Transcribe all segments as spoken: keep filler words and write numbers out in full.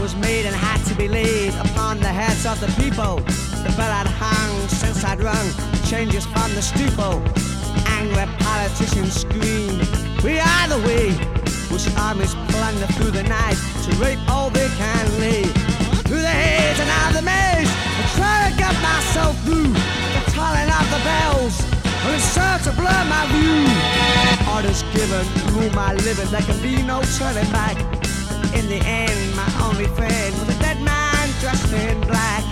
was made and had to be laid upon the heads of the people. The bell had hung since I'd rung changes from the steeple. Angry politicians scream, we are the way, which armies plunder through the night to rape all they can lay. Through the haze and out of the maze, I try to get myself through the tolling of the bells, and it's served to blur my view. Orders given, rule my living, there can be no turning back. In the end, my only friend was a dead man dressed in black.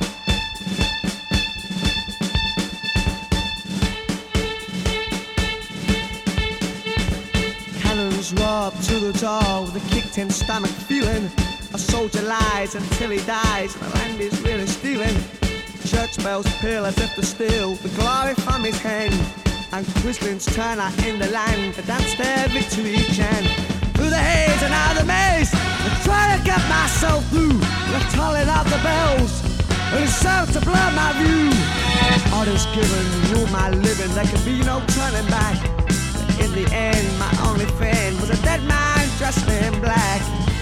Cannons roar up to the door with a kicked in stomach feeling. A soldier lies until he dies, the land is really stealing. Church bells peal as if to steal the glory from his hand, and Christians turn out in the land to dance their victory chant. Through the haze and out of the maze, I try to get myself through the tolling of the bells, and it serves to blur my view. Orders given, rule my living, there can be no turning back. But in the end, my only friend was a dead man dressed in black.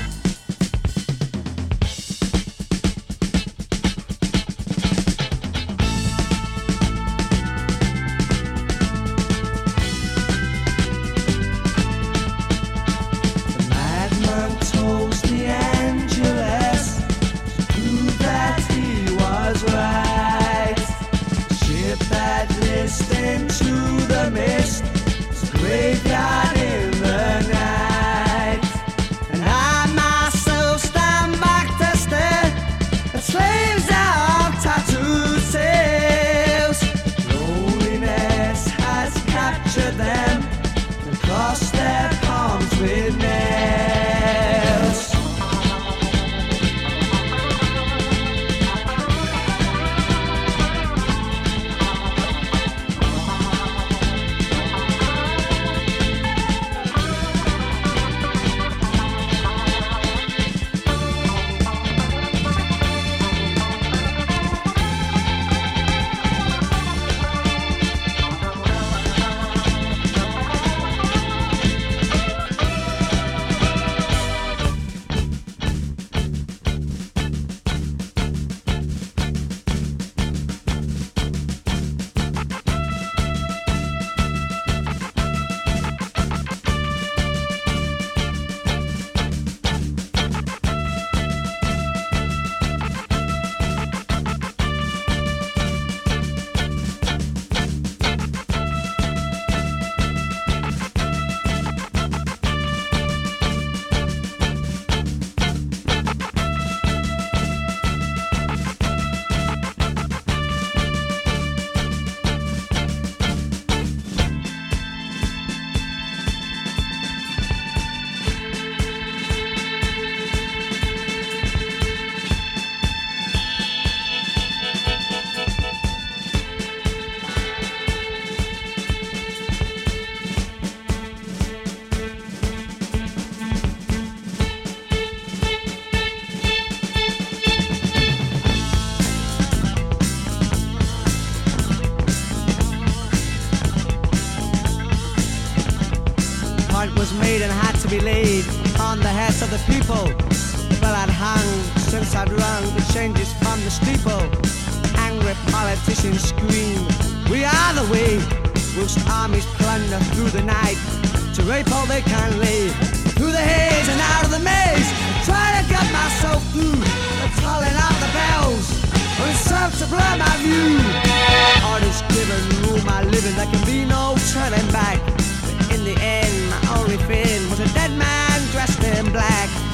Into the mist, graveyard in the night, and I myself stand back to stare at slaves of tattooed sails. Loneliness has captured them and crossed their palms with nails. Was made and had to be laid on the heads of the people. Well, I'd hung since I'd rung the changes from the steeple. Angry politicians scream, we are the way, whilst armies plunder through the night to rape all they can lay. Through the haze and out of the maze, I try to get myself through the tolling of the bells, and it serves to blur my view. Orders given, rule my living, there can be no turning back. In the end, my only friend was a dead man dressed in black.